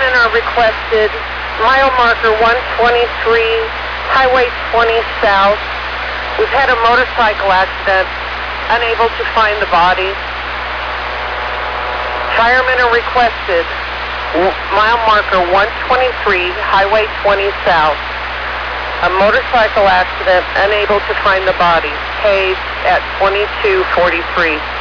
Firemen are requested, mile marker 123, Highway 20 South. We've had a motorcycle accident, unable to find the body. Firemen are requested, mile marker 123, Highway 20 South. A motorcycle accident, unable to find the body. Case at 2243.